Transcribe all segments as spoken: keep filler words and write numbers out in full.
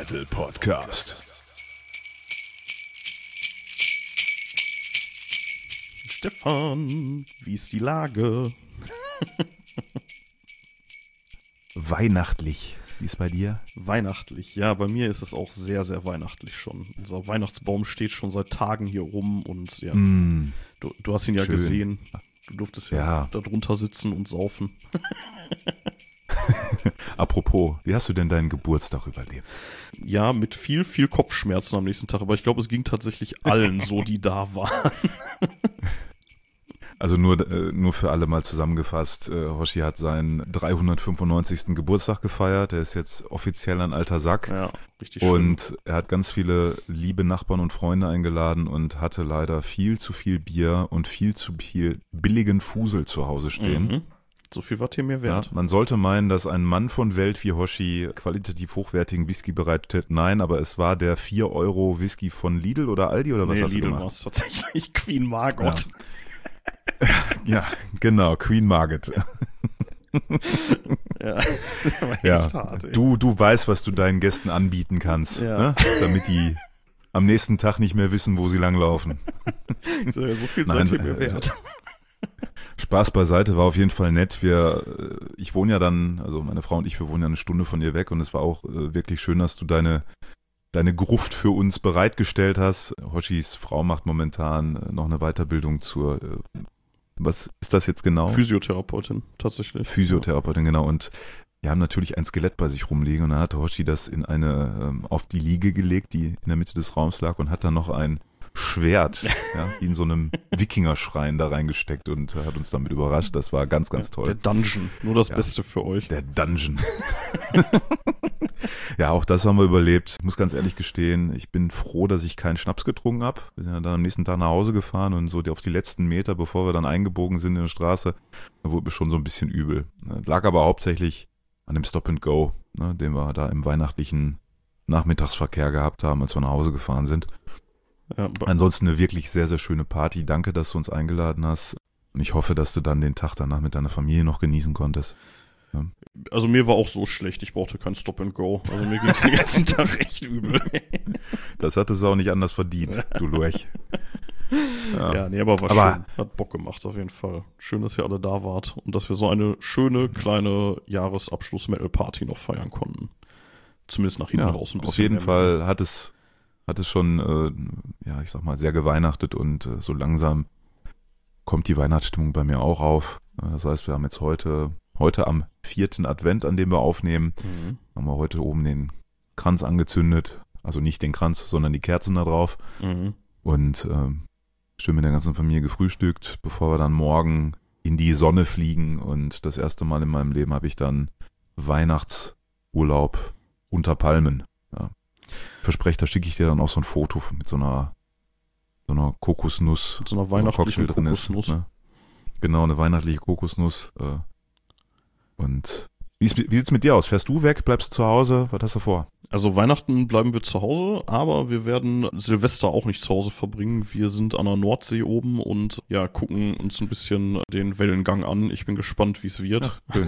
Metal Podcast. Stefan, wie ist die Lage? Weihnachtlich. Wie ist bei dir? Weihnachtlich, ja, bei mir ist es auch sehr, sehr weihnachtlich schon. Unser Weihnachtsbaum steht schon seit Tagen hier rum und ja, Mm, du, du hast ihn ja schön. gesehen. Du durftest ja, Ja. da drunter sitzen und saufen. Apropos, wie hast du denn deinen Geburtstag überlebt? Ja, mit viel, viel Kopfschmerzen am nächsten Tag, aber ich glaube, es ging tatsächlich allen so, die da waren. Also nur, äh, nur für alle mal zusammengefasst, äh, Hoshi hat seinen dreihundertfünfundneunzigsten Geburtstag gefeiert, er ist jetzt offiziell ein alter Sack Ja, richtig schön. und er hat ganz viele liebe Nachbarn und Freunde eingeladen und hatte leider viel zu viel Bier und viel zu viel billigen Fusel zu Hause stehen. Mhm. So viel war dir mir Ja, wert. man sollte meinen, dass ein Mann von Welt wie Hoshi qualitativ hochwertigen Whisky bereitet. Nein, aber es war der vier Euro Whisky von Lidl oder Aldi oder was Nee, hast Lidl du war gemacht? es tatsächlich. Queen Margot. Ja, genau, Queen Margot. Ja, das war echt Ja, hart, ey. du, du weißt, was du deinen Gästen anbieten kannst, Ja. ne? Damit die am nächsten Tag nicht mehr wissen, wo sie langlaufen. So, ja, so viel Nein, seid ihr mir äh, wert. Spaß beiseite, war auf jeden Fall nett. Wir, äh, ich wohne ja dann, also meine Frau und ich, wir wohnen ja eine Stunde von dir weg und es war auch äh, wirklich schön, dass du deine, deine Gruft für uns bereitgestellt hast. Hoshis Frau macht momentan äh, noch eine Weiterbildung zur, äh, was ist das jetzt genau? Physiotherapeutin, tatsächlich. Physiotherapeutin, genau. Und wir haben natürlich ein Skelett bei sich rumliegen und dann hatte Hoshi das in eine, ähm, auf die Liege gelegt, die in der Mitte des Raums lag und hat dann noch ein Schwert, ja, wie in so einem Wikingerschrein da reingesteckt und äh, hat uns damit überrascht. Das war ganz, ganz Ja, toll. Der Dungeon, nur das Ja. Beste für euch. Der Dungeon. Ja, auch das haben wir überlebt. Ich muss ganz ehrlich gestehen, ich bin froh, dass ich keinen Schnaps getrunken habe. Wir sind ja dann am nächsten Tag nach Hause gefahren und so die, auf die letzten Meter, bevor wir dann eingebogen sind in der Straße, da wurde mir schon so ein bisschen übel. Das lag aber hauptsächlich an dem Stop and Go, ne, den wir da im weihnachtlichen Nachmittagsverkehr gehabt haben, als wir nach Hause gefahren sind. Ja, ba- Ansonsten eine wirklich sehr, sehr schöne Party. Danke, dass du uns eingeladen hast. Und ich hoffe, dass du dann den Tag danach mit deiner Familie noch genießen konntest. also mir war auch so schlecht, ich brauchte kein Stop and Go. Also mir ging es den ganzen Tag recht übel. Das hattest du auch nicht anders verdient, du Lurch. Ja. Ja, nee, aber war Aber- schön. Hat Bock gemacht auf jeden Fall. Schön, dass ihr alle da wart und dass wir so eine schöne kleine Jahresabschluss-Metal-Party noch feiern konnten. Zumindest nach hinten Ja, raus ein bisschen. auf jeden mehr. Fall hat es, hat es schon, äh, ja, ich sag mal, sehr geweihnachtet und äh, so langsam kommt die Weihnachtsstimmung bei mir auch auf. Äh, Das heißt, wir haben jetzt heute, heute am vierten Advent, an dem wir aufnehmen, Mhm. haben wir heute oben den Kranz angezündet. Also nicht den Kranz, sondern die Kerzen da drauf. Mhm. Und ähm, schön mit der ganzen Familie gefrühstückt, bevor wir dann morgen in die Sonne fliegen. Und das erste Mal in meinem Leben habe ich dann Weihnachtsurlaub unter Palmen. Ja. Verspreche, da schicke ich dir dann auch so ein Foto mit so einer, so einer Kokosnuss, Mit so einer wo ein weihnachtlichen Cocktail drin ist, Kokosnuss. ne? Genau, eine weihnachtliche Kokosnuss. Äh, und wie ist- wie sieht's mit dir aus? Fährst du weg? Bleibst du zu Hause? Was hast du vor? Also Weihnachten bleiben wir zu Hause, aber wir werden Silvester auch nicht zu Hause verbringen. Wir sind an der Nordsee oben und ja, gucken uns ein bisschen den Wellengang an. Ich bin gespannt, wie es wird. Schön.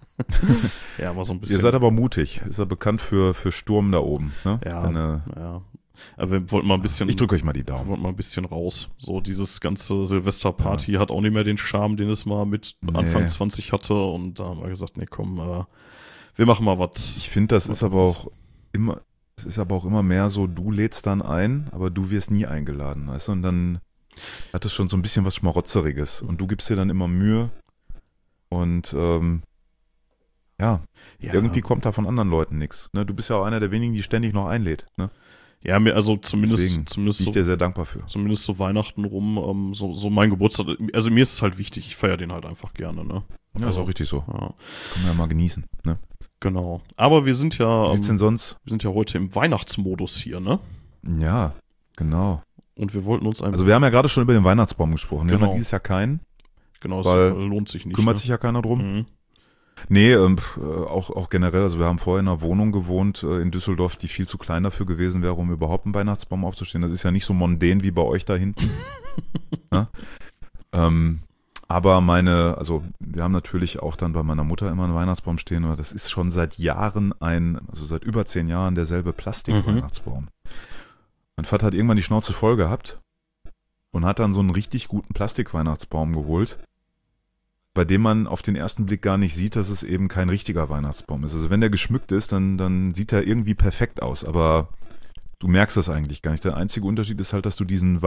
Ja, war so ein bisschen. Ihr seid aber mutig. Ist ja bekannt für, für Sturm da oben. Ne? Ja. Wenn, äh, ja. Aber wir wollten mal ein bisschen. ich drücke euch mal die wir Daumen. wollten mal ein bisschen raus. So dieses ganze Silvesterparty hat auch nicht mehr den Charme, den es mal mit Nee. Anfang zwanzig hatte. Und da haben wir gesagt, nee, komm, äh, wir machen mal was. Ich finde, das Was ist aber anderes. auch immer, es ist aber auch immer mehr so, du lädst dann ein, aber du wirst nie eingeladen, weißt du? Und dann hat es schon so ein bisschen was Schmarotzeriges. Und du gibst dir dann immer Mühe. Und ähm, ja, Ja. irgendwie kommt da von anderen Leuten nichts. Ne? Du bist ja auch einer der wenigen, die ständig noch einlädt. Ne? Ja, mir, also zumindest, Deswegen zumindest bin so ich dir sehr dankbar für. Zumindest so Weihnachten rum, ähm, so, so mein Geburtstag. Also mir ist es halt wichtig, ich feiere den halt einfach gerne, ne? Ja, ist auch richtig so. Ja, Können wir ja mal genießen. Ne? genau. Aber wir sind ja, Wie ähm, sieht's denn sonst? wir sind ja heute im Weihnachtsmodus hier, ne? Ja, genau. Und wir wollten uns einfach, Also wir haben ja gerade schon über den Weihnachtsbaum gesprochen. Wir haben Genau. ja dieses Jahr keinen. genau, weil es lohnt sich nicht. Kümmert ne? sich ja keiner drum. Mhm. Nee, ähm, äh, auch, auch generell, also wir haben vorher in einer Wohnung gewohnt äh, in Düsseldorf, die viel zu klein dafür gewesen wäre, um überhaupt einen Weihnachtsbaum aufzustellen. Das ist ja nicht so mondän wie bei euch da hinten. Ja? ähm, aber meine, also wir haben natürlich auch dann bei meiner Mutter immer einen Weihnachtsbaum stehen, aber das ist schon seit Jahren ein, also seit über zehn Jahren derselbe Plastik-Weihnachtsbaum. Mhm. Mein Vater hat irgendwann die Schnauze voll gehabt und hat dann so einen richtig guten Plastik-Weihnachtsbaum geholt, bei dem man auf den ersten Blick gar nicht sieht, dass es eben kein richtiger Weihnachtsbaum ist. Also wenn der geschmückt ist, dann, dann sieht er irgendwie perfekt aus, aber du merkst das eigentlich gar nicht. Der einzige Unterschied ist halt, dass du diesen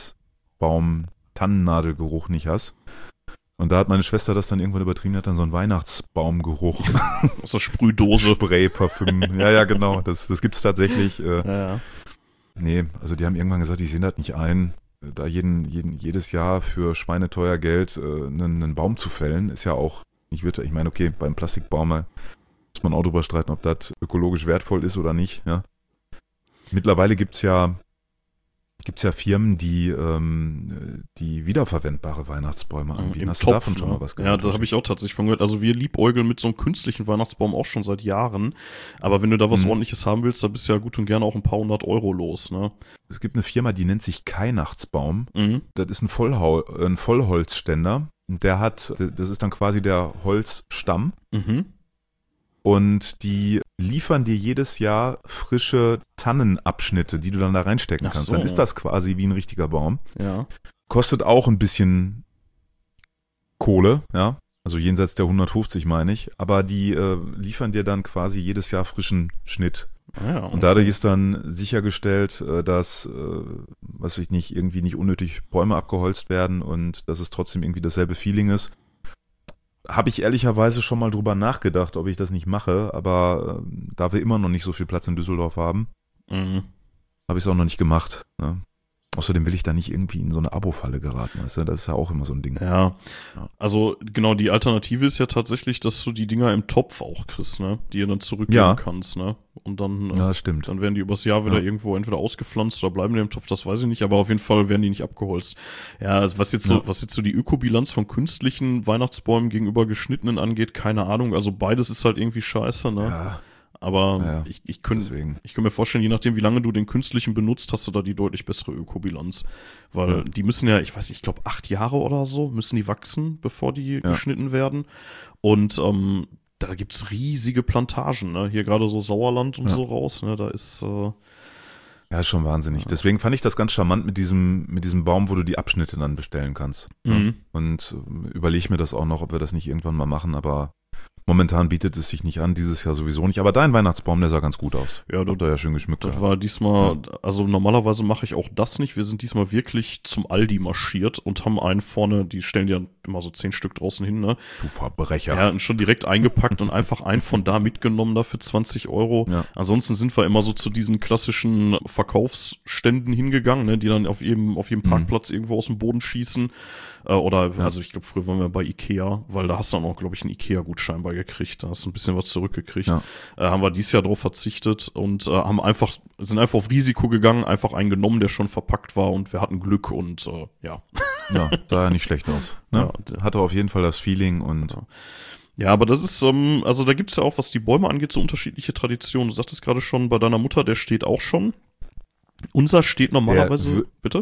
Weihnachtsbaum-Tannennadelgeruch nicht hast. Und da hat meine Schwester das dann irgendwann übertrieben, hat dann so einen Weihnachtsbaumgeruch. Aus der Sprühdose. Spray, Parfüm. Ja, ja, genau. Das, das gibt's tatsächlich. Äh, ja, ja. Nee, also die haben irgendwann gesagt, die sehen das nicht ein, da jeden, jeden, jedes Jahr für schweineteuer Geld äh, einen, einen Baum zu fällen, ist ja auch nicht wirtschaftlich. Ich meine, okay, beim Plastikbaum muss man auch drüber streiten, ob das ökologisch wertvoll ist oder nicht. Ja. Mittlerweile gibt's ja Gibt es ja Firmen, die, ähm, die wiederverwendbare Weihnachtsbäume anbieten. Im Hast Topf, du davon schon ne? mal was gehört? Ja, da habe ich auch tatsächlich von gehört. Also wir liebäugeln mit so einem künstlichen Weihnachtsbaum auch schon seit Jahren. Aber wenn du da was mhm. Ordentliches haben willst, dann bist du ja gut und gerne auch ein paar hundert Euro los. Ne? Es gibt eine Firma, die nennt sich Keinachtsbaum. Mhm. Das ist ein, Vollhau ein Vollholzständer. Und der hat, das ist dann quasi der Holzstamm. Mhm. Und die liefern dir jedes Jahr frische Tannenabschnitte, die du dann da reinstecken Ach kannst. so. Dann ist das quasi wie ein richtiger Baum. Ja. Kostet auch ein bisschen Kohle, ja. Also jenseits der hundertfünfzig meine ich. Aber die äh, liefern dir dann quasi jedes Jahr frischen Schnitt. Ah ja, okay. Und dadurch ist dann sichergestellt, äh, dass, äh, was weiß ich nicht, irgendwie nicht unnötig Bäume abgeholzt werden und dass es trotzdem irgendwie dasselbe Feeling ist. Habe ich ehrlicherweise schon mal drüber nachgedacht, ob ich das nicht mache, aber äh, da wir immer noch nicht so viel Platz in Düsseldorf haben, mhm. habe ich es auch noch nicht gemacht. Ne? Außerdem will ich da nicht irgendwie in so eine Abo-Falle geraten, weißt du? Das ist ja auch immer so ein Ding. Ja. Ja, also genau, die Alternative ist ja tatsächlich, dass du die Dinger im Topf auch kriegst, ne? Die ihr dann zurückgeben Ja. kannst, ne? Und dann, ja, stimmt. dann werden die übers Jahr wieder Ja. irgendwo entweder ausgepflanzt oder bleiben die im Topf, das weiß ich nicht, aber auf jeden Fall werden die nicht abgeholzt. Ja, also was jetzt so, Ja. was jetzt so die Ökobilanz von künstlichen Weihnachtsbäumen gegenüber geschnittenen angeht, keine Ahnung. Also beides ist halt irgendwie scheiße, ne? Ja, Aber Ja, ich, ich könnte deswegen. ich könnte mir vorstellen, je nachdem, wie lange du den künstlichen benutzt, hast du da die deutlich bessere Ökobilanz. Weil Ja. die müssen ja, ich weiß nicht, ich glaube acht Jahre oder so müssen die wachsen, bevor die Ja. geschnitten werden. Und ähm, da gibt's riesige Plantagen, ne? Hier gerade so Sauerland und Ja. so raus, ne? Da ist äh, Ja, ist schon wahnsinnig. Deswegen fand ich das ganz charmant mit diesem, mit diesem Baum, wo du die Abschnitte dann bestellen kannst. Mhm. Ja. Und äh, überlege mir das auch noch, ob wir das nicht irgendwann mal machen, aber momentan bietet es sich nicht an, dieses Jahr sowieso nicht. Aber dein Weihnachtsbaum, der sah ganz gut aus. Ja, Habt ihr ja schön geschmückt. das gehabt. war diesmal, also normalerweise mache ich auch das nicht. Wir sind diesmal wirklich zum Aldi marschiert und haben einen vorne, die stellen ja immer so zehn Stück draußen hin, ne? Du Verbrecher. Ja, und schon direkt eingepackt und einfach einen von da mitgenommen da für zwanzig Euro. Ja. Ansonsten sind wir immer so zu diesen klassischen Verkaufsständen hingegangen, ne, die dann auf jedem, auf jedem Mhm. Parkplatz irgendwo aus dem Boden schießen. Äh, oder, Ja. also ich glaube, früher waren wir bei Ikea, weil da hast du dann auch, glaube ich, einen Ikea-Gutschein bei gekriegt. Da hast du ein bisschen was zurückgekriegt. Ja. Äh, haben wir dieses Jahr drauf verzichtet und äh, haben einfach, sind einfach auf Risiko gegangen, einfach einen genommen, der schon verpackt war und wir hatten Glück und äh, ja. Ja, sah ja nicht schlecht aus. Ne? Ja. Hatte auf jeden Fall das Feeling und Ja. Ja, aber das ist, ähm, also da gibt's ja auch, was die Bäume angeht, so unterschiedliche Traditionen. Du sagtest gerade schon, bei deiner Mutter, der steht auch schon. Unser steht normalerweise, Der wü- bitte?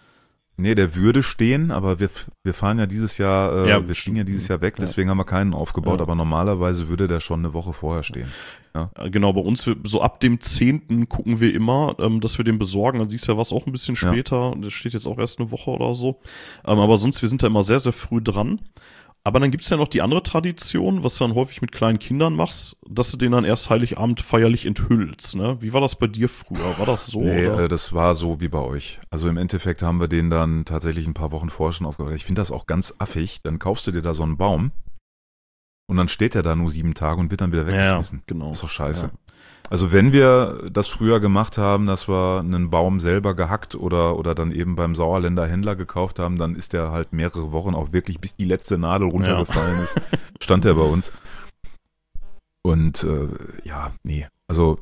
nee, der würde stehen, aber wir, wir fahren ja dieses Jahr, äh, Ja, wir ziehen ja dieses Jahr weg, Ja. deswegen haben wir keinen aufgebaut, Ja. aber normalerweise würde der schon eine Woche vorher stehen. Äh, Genau, bei uns, wir- so ab dem zehnten gucken wir immer, ähm, dass wir den besorgen. Also dieses Jahr war es auch ein bisschen Ja. später. Das steht jetzt auch erst eine Woche oder so. Ähm, aber sonst, wir sind da immer sehr, sehr früh dran. Aber dann gibt's ja noch die andere Tradition, was du dann häufig mit kleinen Kindern machst, dass du den dann erst Heiligabend feierlich enthüllst. Ne? Wie war das bei dir früher? War das so? Nee, oder? äh, das war so wie bei euch. Also im Endeffekt haben wir den dann tatsächlich ein paar Wochen vorher schon aufgebaut. Ich finde das auch ganz affig. Dann kaufst du dir da so einen Baum und dann steht der da nur sieben Tage und wird dann wieder ja, weggeschmissen. genau. Ist doch scheiße. Ja. Also wenn wir das früher gemacht haben, dass wir einen Baum selber gehackt oder, oder dann eben beim Sauerländer Händler gekauft haben, dann ist der halt mehrere Wochen auch wirklich, bis die letzte Nadel runtergefallen ist, stand der bei uns. Und äh, ja, nee, also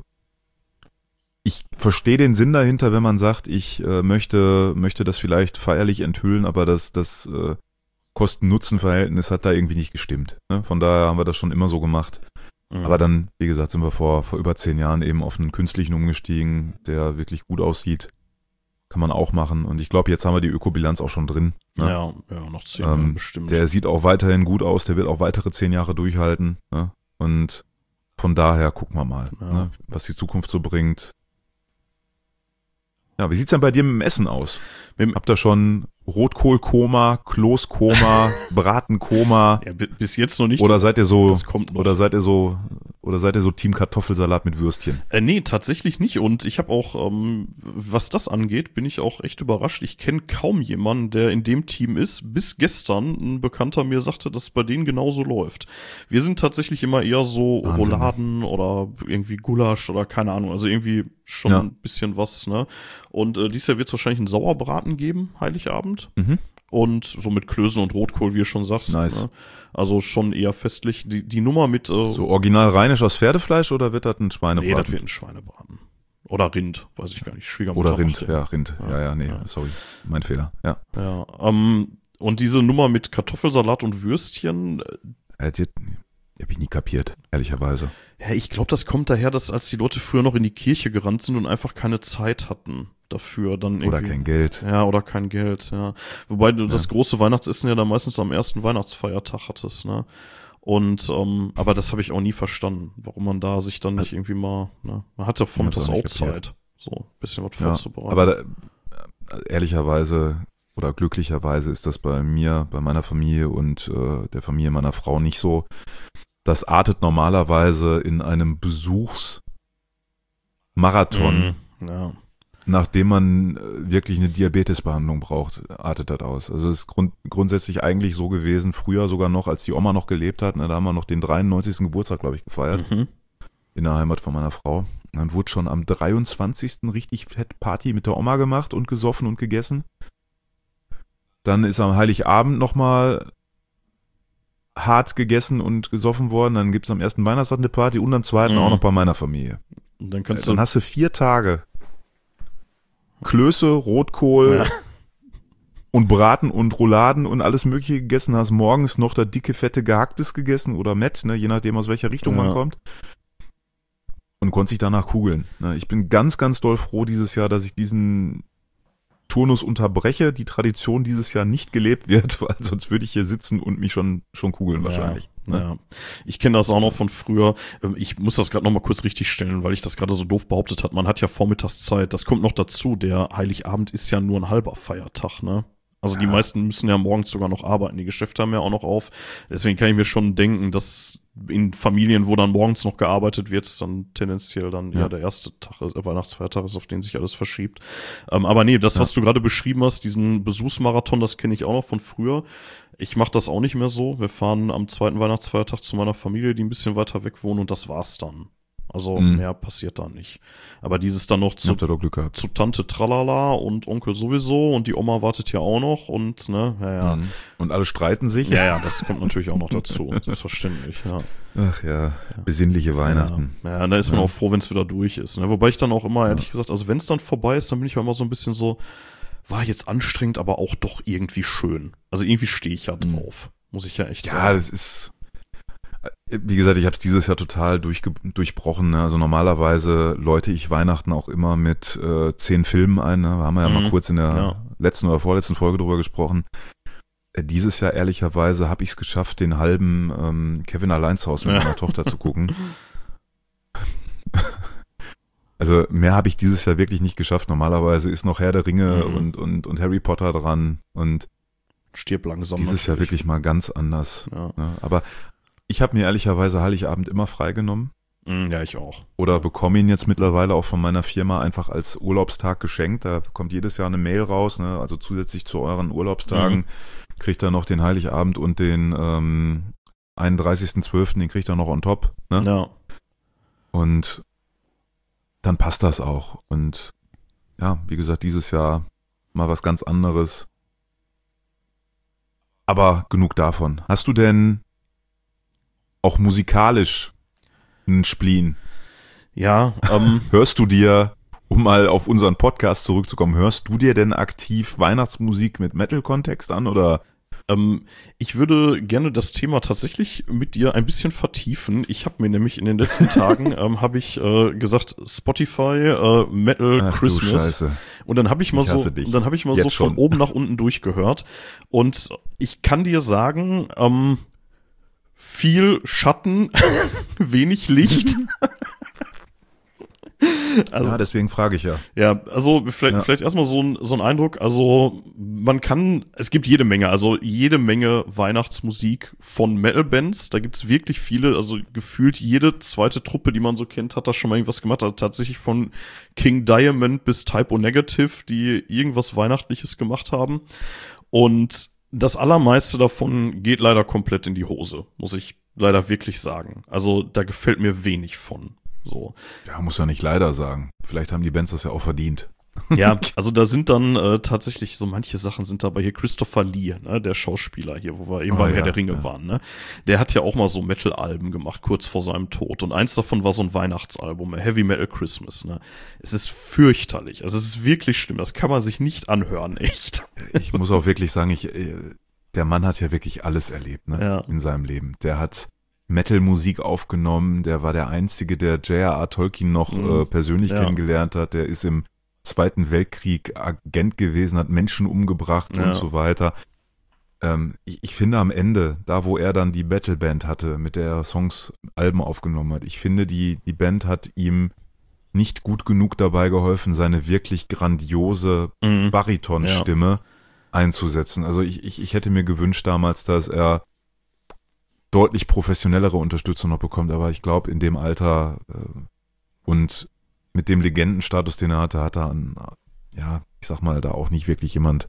ich verstehe den Sinn dahinter, wenn man sagt, ich äh, möchte, möchte das vielleicht feierlich enthüllen, aber das, das äh, Kosten-Nutzen-Verhältnis hat da irgendwie nicht gestimmt. Ne? Von daher haben wir das schon immer so gemacht. Mhm. Aber dann, wie gesagt, sind wir vor, vor über zehn Jahren eben auf einen künstlichen umgestiegen, der wirklich gut aussieht. kann man auch machen. Und ich glaube, jetzt haben wir die Ökobilanz auch schon drin. Ne? Ja, ja, noch zehn Jahre ähm, bestimmt. Der sieht auch weiterhin gut aus, der wird auch weitere zehn Jahre durchhalten. Ne? Und von daher gucken wir mal, Ja. ne? Was die Zukunft so bringt. Ja, wie sieht's denn bei dir mit dem Essen aus? Mit- Habt ihr schon Rotkohlkoma, Kloßkoma, Bratenkoma? Ja, bi- bis jetzt noch nicht. Oder seid ihr so, Das kommt noch. oder seid ihr so, oder seid ihr so Team Kartoffelsalat mit Würstchen? Äh, nee, tatsächlich nicht. Und ich habe auch, ähm, was das angeht, bin ich auch echt überrascht. Ich kenne kaum jemanden, der in dem Team ist. Bis gestern ein Bekannter mir sagte, dass es bei denen genauso läuft. Wir sind tatsächlich immer eher so Wahnsinn. Rouladen oder irgendwie Gulasch oder keine Ahnung. Also irgendwie schon Ja. ein bisschen was, ne? Und äh, dieses Jahr wird es wahrscheinlich einen Sauerbraten geben, Heiligabend. Mhm. Und so mit Klößen und Rotkohl, wie du schon sagst. Nice. Ne? Also schon eher festlich. Die, die Nummer mit äh, So original rheinisch aus Pferdefleisch oder wird das ein Schweinebraten? Nee, das wird ein Schweinebraten. Oder Rind, weiß ich gar nicht. Schwiegermutter Oder Rind, macht den. ja, Rind. Ja, ja, nee, Ja. sorry, mein Fehler. Ja. Ja, ähm, und diese Nummer mit Kartoffelsalat und Würstchen, Äh, die, die habe ich nie kapiert, ehrlicherweise. ja, ich glaube, das kommt daher, dass als die Leute früher noch in die Kirche gerannt sind und einfach keine Zeit hatten dafür, dann irgendwie. Oder kein Geld. Ja, oder kein Geld, ja. Wobei du das große Weihnachtsessen ja dann meistens am ersten Weihnachtsfeiertag hattest, ne? Und, ähm, aber das habe ich auch nie verstanden, warum man da sich dann nicht irgendwie mal, ne? Man hat ja Ich vom hab's das auch auch nicht kapiert. Zeit, so ein bisschen was Ja, vorzubereiten. aber da, ehrlicherweise oder glücklicherweise ist das bei mir, bei meiner Familie und äh, der Familie meiner Frau nicht so. Das artet normalerweise in einem Besuchsmarathon, Mhm, ja. nachdem man äh, wirklich eine Diabetesbehandlung braucht, artet das aus. Also es ist grund, grundsätzlich eigentlich so gewesen, früher sogar noch, als die Oma noch gelebt hat, ne, da haben wir noch den dreiundneunzigsten Geburtstag, glaube ich, gefeiert, Mhm. in der Heimat von meiner Frau. Dann wurde schon am dreiundzwanzigsten richtig fett Party mit der Oma gemacht und gesoffen und gegessen. Dann ist am Heiligabend nochmal hart gegessen und gesoffen worden. Dann gibt es am ersten Weihnachtstag eine Party und am zweiten Mhm. auch noch bei meiner Familie. Und dann kannst Dann du, hast du vier Tage Klöße, Rotkohl Ja. und Braten und Rouladen und alles mögliche gegessen. Hast morgens noch das dicke, fette Gehacktes gegessen oder Mett, ne, je nachdem aus welcher Richtung Ja. man kommt. Und konnte sich danach kugeln. Ne, ich bin ganz, ganz doll froh dieses Jahr, dass ich diesen Turnus unterbreche, die Tradition dieses Jahr nicht gelebt wird, weil sonst würde ich hier sitzen und mich schon, schon kugeln wahrscheinlich. Ja, Ne? ja. Ich kenne das auch noch von früher. Ähm, Ich muss das gerade noch mal kurz richtig stellen, weil ich das gerade so doof behauptet hat. Man hat ja Vormittagszeit. Das kommt noch dazu. Der Heiligabend ist ja nur ein halber Feiertag, ne? Also die Ja. meisten müssen ja morgens sogar noch arbeiten. Die Geschäfte haben ja auch noch auf. Deswegen kann ich mir schon denken, dass in Familien, wo dann morgens noch gearbeitet wird, dann tendenziell dann Ja. ja der erste Tag, äh, Weihnachtsfeiertag ist, auf den sich alles verschiebt. Ähm, aber nee, das, Ja. was du gerade beschrieben hast, diesen Besuchsmarathon, das kenne ich auch noch von früher. Ich mache das auch nicht mehr so. Wir fahren am zweiten Weihnachtsfeiertag zu meiner Familie, die ein bisschen weiter weg wohnen, und das war's dann. Also Mhm. mehr passiert da nicht. Aber dieses dann noch Ich zu, hab da doch Glück gehabt. zu Tante Tralala und Onkel sowieso und die Oma wartet ja auch noch und ne, ja, ja. Mhm. Und alle streiten sich. Ja, ja, das kommt natürlich auch noch dazu. Selbstverständlich, ja. Ach ja, besinnliche Weihnachten. Ja, ja, da ist man Ja. auch froh, wenn es wieder durch ist. Ne? Wobei ich dann auch immer, ehrlich gesagt, also wenn es dann vorbei ist, dann bin ich auch immer so ein bisschen so, war jetzt anstrengend, aber auch doch irgendwie schön. Also irgendwie stehe ich ja drauf. Muss ich ja echt Ja, sagen. das ist, wie gesagt, ich habe es dieses Jahr total durchge durchbrochen. Ne? Also normalerweise läute ich Weihnachten auch immer mit äh, zehn Filmen ein. Ne? Da haben wir ja Mhm. mal kurz in der Ja. letzten oder vorletzten Folge drüber gesprochen. Äh, Dieses Jahr ehrlicherweise habe ich es geschafft, den halben ähm, Kevin Alleins Haus mit Ja. meiner Tochter zu gucken. Also mehr habe ich dieses Jahr wirklich nicht geschafft. Normalerweise ist noch Herr der Ringe Mhm. und, und, und Harry Potter dran. Und Stirb langsam. dieses Jahr natürlich. wirklich mal ganz anders. Ja. Ne? Aber ich habe mir ehrlicherweise Heiligabend immer freigenommen Mm, ja, ich auch. oder bekomme ihn jetzt mittlerweile auch von meiner Firma einfach als Urlaubstag geschenkt. Da kommt jedes Jahr eine Mail raus, ne? Also zusätzlich zu euren Urlaubstagen Mhm. kriegt er noch den Heiligabend und den ähm, einunddreißigsten zwölften den kriegt er noch on top. Ne? Ja. Und dann passt das auch. Und ja, wie gesagt, dieses Jahr mal was ganz anderes. Aber genug davon. Hast du denn auch musikalisch einen Spleen? Ja, ähm, Hörst du dir, um mal auf unseren Podcast zurückzukommen, hörst du dir denn aktiv Weihnachtsmusik mit Metal-Kontext an oder Ähm, ich würde gerne das Thema tatsächlich mit dir ein bisschen vertiefen. Ich habe mir nämlich in den letzten Tagen, ähm, habe ich äh, gesagt, Spotify, äh, Metal Ach, Christmas. du Scheiße. Und dann habe ich mal Ich so, hasse dich. dann habe ich mal Jetzt so von schon. oben nach unten durchgehört. Und ich kann dir sagen, ähm, viel Schatten, wenig Licht. Also, ja, deswegen frage ich ja. ja, also vielleicht, Ja. vielleicht erstmal so ein, so ein Eindruck. Also man kann, es gibt jede Menge, also jede Menge Weihnachtsmusik von Metal-Bands. Da gibt's wirklich viele, also gefühlt jede zweite Truppe, die man so kennt, hat da schon mal irgendwas gemacht. Also tatsächlich von King Diamond bis Type O Negative, die irgendwas Weihnachtliches gemacht haben. Und das Allermeiste davon geht leider komplett in die Hose, muss ich leider wirklich sagen. Also da gefällt mir wenig von. So. Ja, muss ja nicht leider sagen. Vielleicht haben die Bands das ja auch verdient. Ja, also da sind dann äh, tatsächlich so manche Sachen sind dabei hier. Christopher Lee, ne, der Schauspieler hier, wo wir eben Oh, beim ja, Herr der Ringe ja. waren, ne? Der hat ja auch mal so Metal-Alben gemacht, kurz vor seinem Tod. Und eins davon war so ein Weihnachtsalbum, Heavy Metal Christmas, ne? Es ist fürchterlich. Also es ist wirklich schlimm. Das kann man sich nicht anhören, echt. Ich muss auch wirklich sagen, ich, äh, der Mann hat ja wirklich alles erlebt, ne? Ja. In seinem Leben. Der hat Metal-Musik aufgenommen, der war der Einzige, der J R R Tolkien noch Mhm. äh, persönlich Ja. kennengelernt hat, der ist im Zweiten Weltkrieg Agent gewesen, hat Menschen umgebracht Ja. und so weiter. Ähm, ich, ich finde am Ende, da wo er dann die Battle-Band hatte, mit der er Songs, Alben aufgenommen hat, ich finde, die, die Band hat ihm nicht gut genug dabei geholfen, seine wirklich grandiose Mhm. Baritonstimme einzusetzen. Also ich, ich, ich hätte mir gewünscht damals, dass er deutlich professionellere Unterstützung noch bekommt, aber ich glaube, in dem Alter äh, und mit dem Legendenstatus, den er hatte, hat er an, ja, ich sag mal, da auch nicht wirklich jemand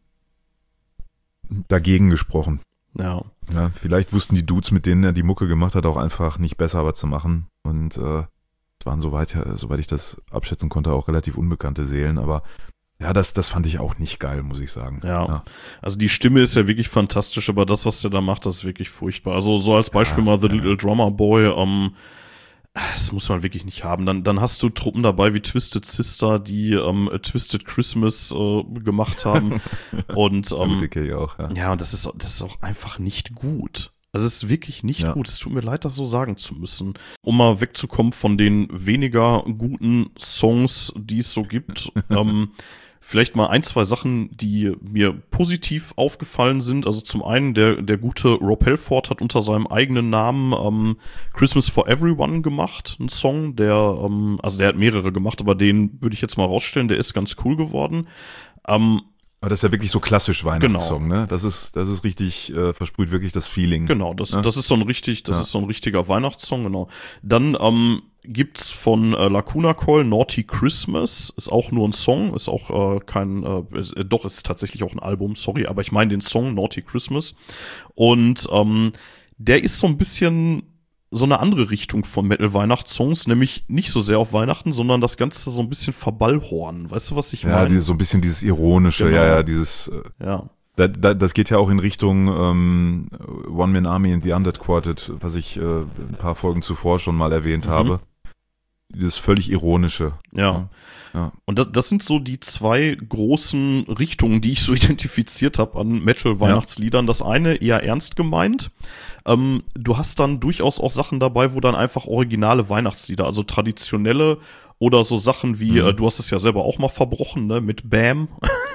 dagegen gesprochen. Ja. Ja, vielleicht wussten die Dudes, mit denen er die Mucke gemacht hat, auch einfach nicht besser was zu machen. Und äh, es waren, soweit, soweit ich das abschätzen konnte, auch relativ unbekannte Seelen, aber ja, das, das fand ich auch nicht geil, muss ich sagen. Ja. Ja. Also die Stimme ist ja wirklich fantastisch, aber das, was der da macht, das ist wirklich furchtbar. Also so als Beispiel Ja, mal The ja. Little Drummer Boy, ähm, das muss man wirklich nicht haben. Dann, dann hast du Truppen dabei wie Twisted Sister, die ähm, A Twisted Christmas äh, gemacht haben. Und ähm, Gute K auch, ja. ja, und das ist, das ist auch einfach nicht gut. Also es ist wirklich nicht Ja. gut. Es tut mir leid, das so sagen zu müssen. Um mal wegzukommen von den weniger guten Songs, die es so gibt. ähm, Vielleicht mal ein, zwei Sachen, die mir positiv aufgefallen sind. Also zum einen, der, der gute Rob Halford hat unter seinem eigenen Namen ähm, Christmas for Everyone gemacht, einen Song, der, ähm, also der hat mehrere gemacht, aber den würde ich jetzt mal rausstellen, der ist ganz cool geworden. Ähm, Aber das ist ja wirklich so klassisch Weihnachtssong, ne? Das ist, das ist richtig, äh, versprüht wirklich das Feeling. Genau, das, Ja. das ist so ein richtig, das Ja. ist so ein richtiger Weihnachtssong, genau. Dann ähm, gibt's von äh, Lacuna Coil Naughty Christmas, ist auch nur ein Song, ist auch äh, kein, äh, ist, äh, doch ist tatsächlich auch ein Album, sorry, aber ich meine den Song Naughty Christmas. Und ähm, der ist so ein bisschen so eine andere Richtung von Metal-Weihnachtssongs, nämlich nicht so sehr auf Weihnachten, sondern das Ganze so ein bisschen verballhorn. Weißt du, was ich Ja, meine? die, so ein bisschen dieses Ironische, Genau. ja, ja, dieses, äh, Ja. da, da, das geht ja auch in Richtung ähm, One Man Army and the Undead Quartet, was ich äh, ein paar Folgen zuvor schon mal erwähnt Mhm. habe. Dieses völlig Ironische. Ja. Ja. Und das, das sind so die zwei großen Richtungen, die ich so identifiziert habe an Metal-Weihnachtsliedern. Das eine eher ernst gemeint. Ähm, du hast dann durchaus auch Sachen dabei, wo dann einfach originale Weihnachtslieder, also traditionelle oder so Sachen wie, Mhm. äh, du hast es ja selber auch mal verbrochen, ne, mit Bam.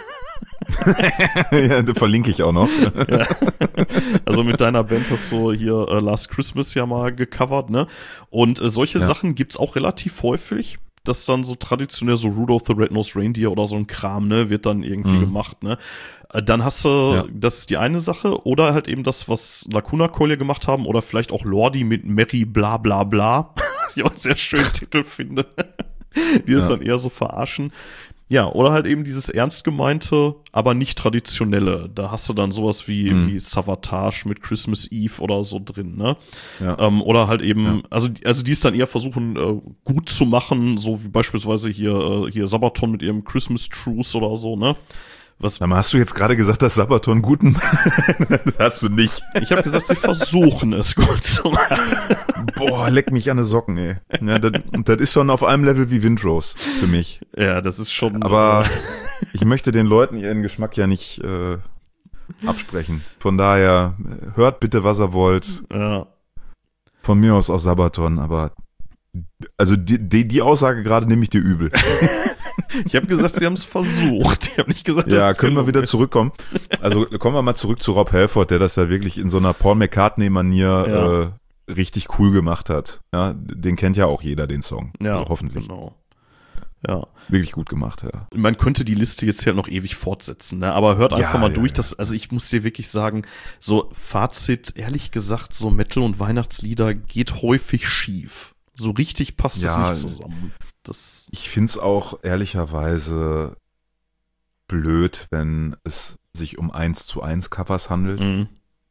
Ja, das verlinke ich auch noch. Also mit deiner Band hast du hier äh, Last Christmas ja mal gecovert, ne? Und äh, solche Ja. Sachen gibt's auch relativ häufig. Das dann so traditionell so Rudolph the Red-Nosed Reindeer oder so ein Kram, ne, wird dann irgendwie Mhm. gemacht, ne? Äh, Dann hast du, Ja. das ist die eine Sache, oder halt eben das, was Lacuna Coil gemacht haben, oder vielleicht auch Lordi mit Mary bla bla bla, was ich auch einen sehr schönen Titel finde. Die ist Ja. dann eher so verarschen. Ja, oder halt eben dieses ernst gemeinte, aber nicht traditionelle. Da hast du dann sowas wie, Mhm. wie Savatage mit Christmas Eve oder so drin, ne? Ja. Ähm, oder halt eben, Ja. also, also die es dann eher versuchen, äh, gut zu machen, so wie beispielsweise hier, äh, hier Sabaton mit ihrem Christmas Truce oder so, ne? Was, Sag mal, hast du jetzt gerade gesagt, dass Sabaton guten? Das hast du nicht. ich habe gesagt, sie versuchen es gut zu machen. Boah, leck mich an die Socken, ey. Ja, das, das ist schon auf einem Level wie Windrose für mich. Ja, das ist schon. Aber ich möchte den Leuten ihren Geschmack ja nicht äh, absprechen. Von daher, hört bitte, was ihr wollt. Ja. Von mir aus auch Sabaton, aber also die, die, die Aussage gerade nehme ich dir übel. Ich habe gesagt, sie haben es versucht. Ich habe nicht gesagt, dass Ja, es können wir wieder ist. zurückkommen. Also kommen wir mal zurück zu Rob Halford, der das ja wirklich in so einer Paul McCartney-Manier Ja. äh, richtig cool gemacht hat. Ja, den kennt ja auch jeder, den Song. Ja, also hoffentlich. Genau. Ja. Wirklich gut gemacht, ja. Man könnte die Liste jetzt hier noch ewig fortsetzen, ne? Aber hört einfach Ja, mal ja, durch. ja. Das, also ich muss dir wirklich sagen, so Fazit, ehrlich gesagt, so Metal- und Weihnachtslieder geht häufig schief. So richtig passt es Ja, nicht zusammen. Das, Ich find's auch ehrlicherweise blöd, wenn es sich um eins zu eins Covers handelt. mh,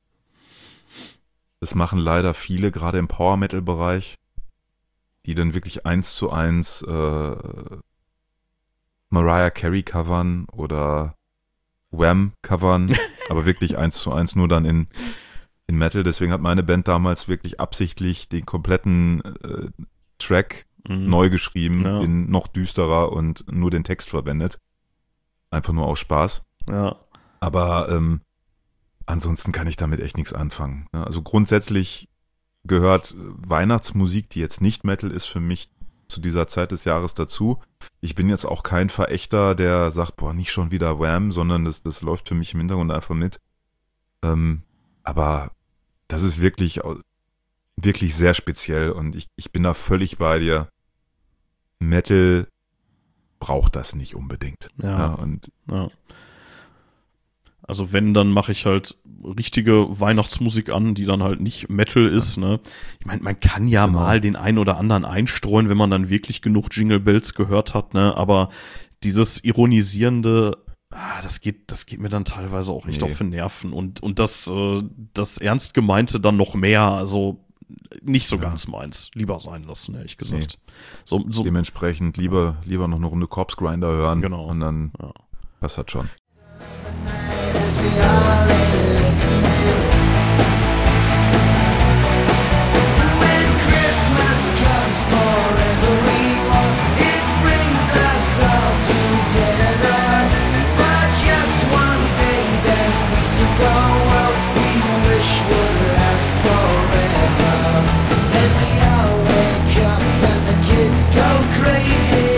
Das machen leider viele, gerade im Power-Metal-Bereich, die dann wirklich eins zu eins äh, Mariah Carey covern oder Wham covern, aber wirklich eins zu eins nur dann in, in Metal. Deswegen hat meine Band damals wirklich absichtlich den kompletten äh, Track mh. neu geschrieben, Ja. in noch düsterer und nur den Text verwendet. Einfach nur aus Spaß. Ja. Aber ähm, ansonsten kann ich damit echt nichts anfangen. Ja, also grundsätzlich gehört Weihnachtsmusik, die jetzt nicht Metal ist, für mich zu dieser Zeit des Jahres dazu. Ich bin jetzt auch kein Verächter, der sagt, boah, nicht schon wieder Wham, sondern das, das läuft für mich im Hintergrund einfach mit. Ähm, aber das ist wirklich, au- wirklich sehr speziell und ich, ich bin da völlig bei dir. Metal braucht das nicht unbedingt. Ja. Ja, und Ja. Also wenn, dann mache ich halt richtige Weihnachtsmusik an, die dann halt nicht Metal ist, ne? Ich meine, man kann ja Genau. mal den einen oder anderen einstreuen, wenn man dann wirklich genug Jingle Bells gehört hat, ne? Aber dieses ironisierende, ah, das geht, das geht mir dann teilweise auch echt Nee. auf den Nerven. Und, und das, äh, das ernst gemeinte dann noch mehr, also nicht so Ja. ganz meins. Lieber sein lassen, ehrlich gesagt. So, so, dementsprechend lieber, lieber noch eine Runde Corpse Grinder hören Genau. und dann ja. passt das schon. As we all lay listening. When Christmas comes for everyone, it brings us all together. For just one day, there's peace of the world we wish would last forever. And we all wake up and the kids go crazy.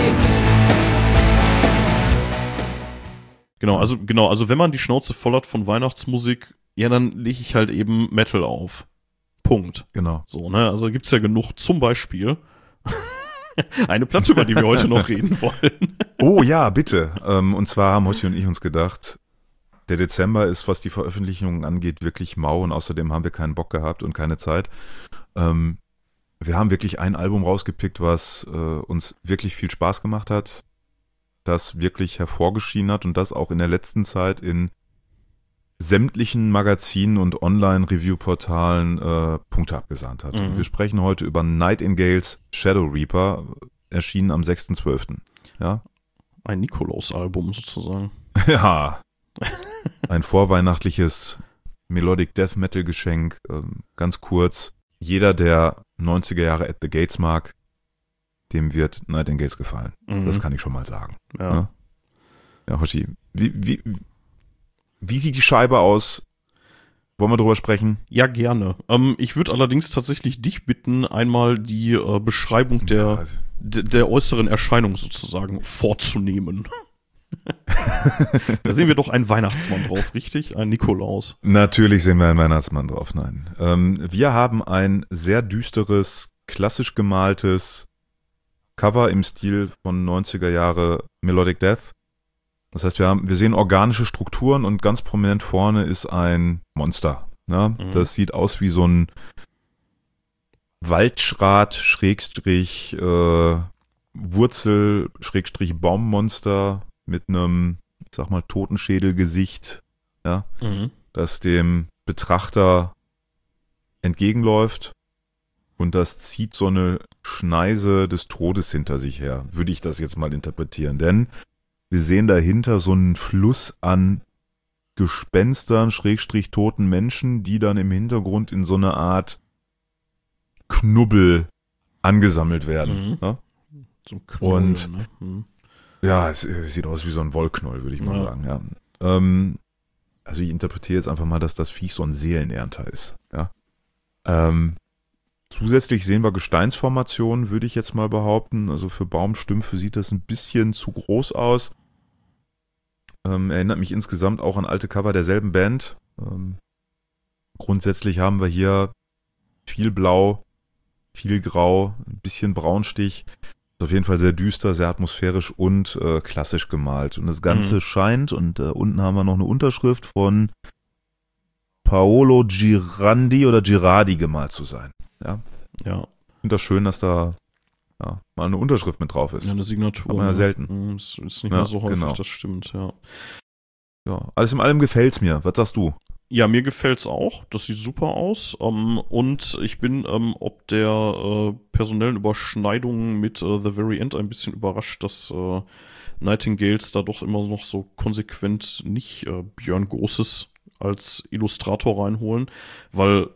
Genau, also genau, also wenn man die Schnauze voll hat von Weihnachtsmusik, ja, dann lege ich halt eben Metal auf. Punkt. Genau. So, ne? Also gibt's ja genug. Zum Beispiel eine Platte, über die wir heute noch reden wollen. Oh ja, bitte. Ähm, und zwar haben Hotti und ich uns gedacht, der Dezember ist, was die Veröffentlichungen angeht, wirklich mau und außerdem haben wir keinen Bock gehabt und keine Zeit. Ähm, wir haben wirklich ein Album rausgepickt, was äh, uns wirklich viel Spaß gemacht hat, das wirklich hervorgeschienen hat und das auch in der letzten Zeit in sämtlichen Magazinen und Online-Review-Portalen äh, Punkte abgesahnt hat. Mhm. Und wir sprechen heute über Nightingales Shadow Reaper, erschienen am sechsten zwölften Ja? Ein Nikolaus-Album sozusagen. Ja, ein vorweihnachtliches Melodic Death Metal Geschenk, ähm, ganz kurz. Jeder, der neunziger Jahre At the Gates mag, dem wird Nightingales gefallen. Mhm. Das kann ich schon mal sagen. Ja. Ja. Ja, Hoshi, wie, wie, wie sieht die Scheibe aus? Wollen wir drüber sprechen? Ja, gerne. Ähm, ich würde allerdings tatsächlich dich bitten, einmal die äh, Beschreibung der, Ja, der, der äußeren Erscheinung sozusagen vorzunehmen. Da sehen wir doch einen Weihnachtsmann drauf, richtig? Ein Nikolaus. natürlich sehen wir einen Weihnachtsmann drauf, nein. Ähm, wir haben ein sehr düsteres, klassisch gemaltes Cover im Stil von neunziger Jahre Melodic Death. Das heißt, wir haben, wir sehen organische Strukturen und ganz prominent vorne ist ein Monster. Ne? Mhm. Das sieht aus wie so ein Waldschrat, Schrägstrich, äh, Wurzel, Schrägstrich, Baummonster mit einem, ich sag mal, Totenschädelgesicht, ja, Mhm. das dem Betrachter entgegenläuft und das zieht so eine Schneise des Todes hinter sich her, würde ich das jetzt mal interpretieren. Denn wir sehen dahinter so einen Fluss an Gespenstern, Schrägstrich toten Menschen, die dann im Hintergrund in so eine Art Knubbel angesammelt werden. Mhm. Ja? So ein Knoll, Und- ne? Mhm. Ja, es, es sieht aus wie so ein Wollknoll, würde ich mal Ja. sagen. Ja. Ähm, also ich interpretiere jetzt einfach mal, dass das Viech so ein Seelenernter ist. Ja. Ähm, zusätzlich sehen wir Gesteinsformationen, würde ich jetzt mal behaupten. Also für Baumstümpfe sieht das ein bisschen zu groß aus. Ähm, erinnert mich insgesamt auch an alte Cover derselben Band. Ähm, grundsätzlich haben wir hier viel Blau, viel Grau, ein bisschen Braunstich. Ist auf jeden Fall sehr düster, sehr atmosphärisch und äh, klassisch gemalt. Und das Ganze Mhm. scheint, und äh, unten haben wir noch eine Unterschrift von Paolo Girandi oder Girardi gemalt zu sein. Ja, Ja, ich finde das schön, dass da ja, mal eine Unterschrift mit drauf ist. ja, eine Signatur. Hat man ja ne? selten. Mhm, Ist, ist nicht Ja, mehr so häufig, genau. das stimmt, ja. Ja, alles in allem gefällt's mir. Was sagst du? Ja, mir gefällt's auch. Das sieht super aus. Ähm, und ich bin ähm, ob der äh, personellen Überschneidungen mit äh, The Very End ein bisschen überrascht, dass äh, Nightingales da doch immer noch so konsequent nicht äh, Björn Großes als Illustrator reinholen, weil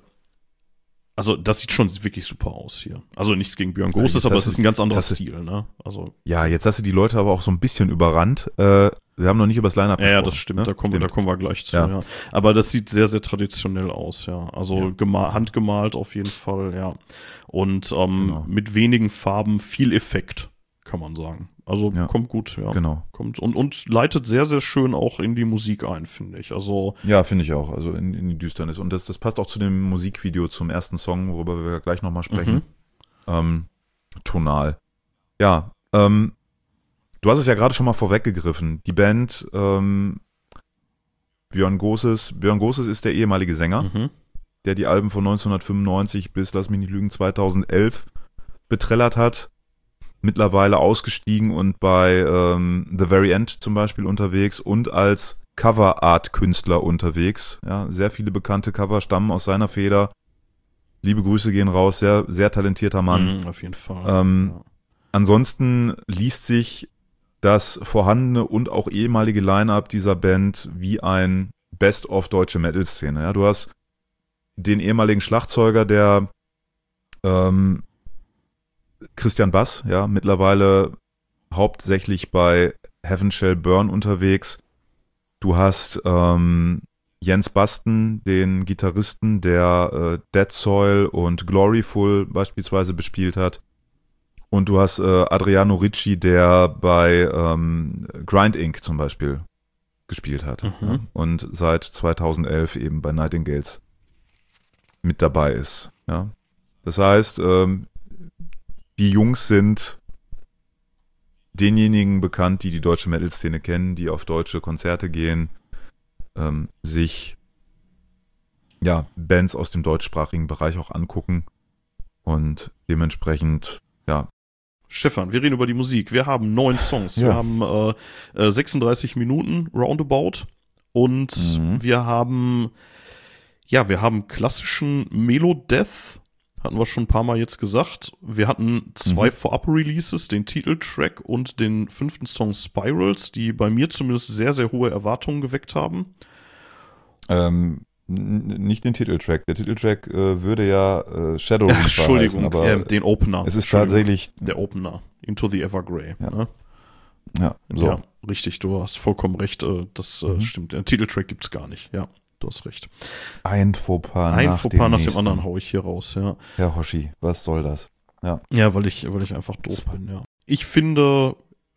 also das sieht schon wirklich super aus hier. Also nichts gegen Björn Großes, jetzt aber hast es ist du- ein ganz anderer jetzt hast du- Stil, ne? Also Ja, jetzt hast du die Leute aber auch so ein bisschen überrannt. Äh, wir haben noch nicht über das Line-Up ja, ja, gesprochen. das stimmt, ne? da, kommen, Stimmt. da kommen wir gleich zu, Ja. ja. Aber das sieht sehr, sehr traditionell aus, ja. Also Ja. gema- handgemalt auf jeden Fall, ja. Und ähm, Genau. mit wenigen Farben viel Effekt, kann man sagen. Also Ja. kommt gut, ja. Genau. Kommt und, und leitet sehr, sehr schön auch in die Musik ein, finde ich. Also, Ja, finde ich auch. Also in, in die Düsternis. Und das, das passt auch zu dem Musikvideo zum ersten Song, worüber wir gleich nochmal sprechen. Mhm. Ähm, tonal. Ja, ähm, du hast es ja gerade schon mal vorweggegriffen. Die Band ähm, Björn Goses. Björn Goses ist der ehemalige Sänger, mhm. der die Alben von neunzehnhundertfünfundneunzig bis, lass mich nicht lügen, zweitausendelf betrellert hat. Mittlerweile ausgestiegen und bei ähm, The Very End zum Beispiel unterwegs und als Cover-Art-Künstler unterwegs. Ja, sehr viele bekannte Cover stammen aus seiner Feder. Liebe Grüße gehen raus, sehr, sehr talentierter Mann. Mhm, auf jeden Fall. Ähm, ja. Ansonsten liest sich das vorhandene und auch ehemalige Line-Up dieser Band wie ein Best-of deutsche Metal-Szene. Ja, du hast den ehemaligen Schlagzeuger, der ähm, Christian Bass, ja, mittlerweile hauptsächlich bei Heaven Shall Burn unterwegs. Du hast ähm, Jens Basten, den Gitarristen, der äh, Dead Soil und Gloryful beispielsweise bespielt hat. Und du hast äh, Adriano Ricci, der bei ähm, Grind Incorporated zum Beispiel gespielt hat. Mhm. Ja, und seit zweitausendelf eben bei Nightingales mit dabei ist. Ja. Das heißt, ähm, die Jungs sind denjenigen bekannt, die die deutsche Metal-Szene kennen, die auf deutsche Konzerte gehen, ähm, sich ja, Bands aus dem deutschsprachigen Bereich auch angucken und dementsprechend, ja. Stefan, wir reden über die Musik. Wir haben neun Songs. Ja. Wir haben äh, äh, sechsunddreißig Minuten roundabout und Mhm. wir haben ja, wir haben klassischen Melo-Death, hatten wir schon ein paar Mal jetzt gesagt. Wir hatten zwei Mhm. Vorab-Releases, den Titeltrack und den fünften Song Spirals, die bei mir zumindest sehr, sehr hohe Erwartungen geweckt haben. Ähm, n- nicht den Titeltrack. Der Titeltrack äh, würde ja äh, Shadow Ja, Reaper Entschuldigung, heißen, aber äh, den Opener. es ist Entschuldigung, tatsächlich, der Opener, Into the Evergrey. Ja. Ne? ja, so. Ja, richtig, du hast vollkommen recht. äh, Das äh, Mhm. stimmt. Den Titeltrack gibt's gar nicht. Ja, du hast recht. Ein Fauxpas Ein nach Fauxpas dem nach dem nächsten. anderen hau ich hier raus, ja. Herr Hoshi, was soll das? Ja, weil ich, weil ich einfach doof Zwei. bin, ja. Ich finde,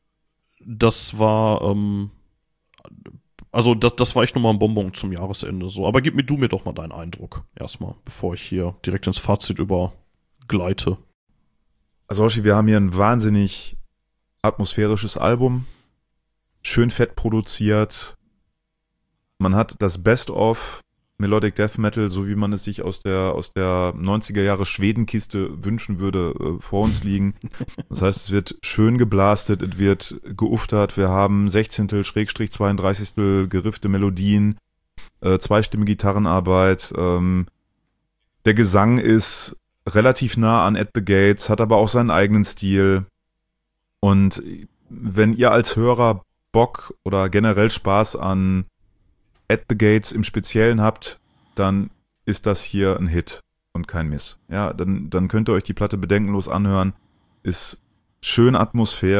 das war, ähm, also das, das war echt nochmal ein Bonbon zum Jahresende so. Aber gib mir du mir doch mal deinen Eindruck erstmal, bevor ich hier direkt ins Fazit übergleite. Also Hoshi, wir haben hier ein wahnsinnig atmosphärisches Album, schön fett produziert. Man hat das Best-of Melodic Death Metal, so wie man es sich aus der, aus der neunziger Jahre Schwedenkiste wünschen würde, äh, vor uns liegen. Das heißt, es wird schön geblastet, es wird geuftert. Wir haben Sechzehntel, Schrägstrich, Zweiunddreißigstel geriffte Melodien, äh, zweistimmige Gitarrenarbeit. Ähm, der Gesang ist relativ nah an At the Gates, hat aber auch seinen eigenen Stil. Und wenn ihr als Hörer Bock oder generell Spaß an At the Gates im Speziellen habt, dann ist das hier ein Hit und kein Miss. Ja, dann, dann könnt ihr euch die Platte bedenkenlos anhören. Ist schön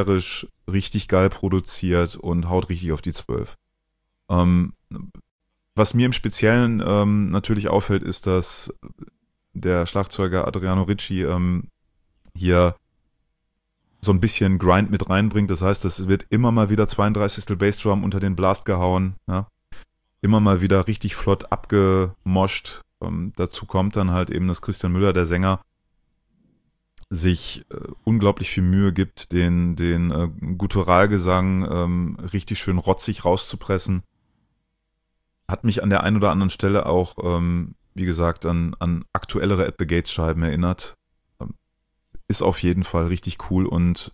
atmosphärisch, richtig geil produziert und haut richtig auf die Zwölf. Ähm, was mir im Speziellen ähm, natürlich auffällt, ist, dass der Schlagzeuger Adriano Ricci ähm, hier so ein bisschen Grind mit reinbringt. Das heißt, es wird immer mal wieder zweiunddreißigstel Bassdrum unter den Blast gehauen. Ja? Immer mal wieder richtig flott abgemoscht. Ähm, dazu kommt dann halt eben, dass Christian Müller, der Sänger, sich äh, unglaublich viel Mühe gibt, den, den äh, Gutturalgesang ähm, richtig schön rotzig rauszupressen. Hat mich an der einen oder anderen Stelle auch, ähm, wie gesagt, an, an aktuellere At the Gates Scheiben erinnert. Ähm, ist auf jeden Fall richtig cool und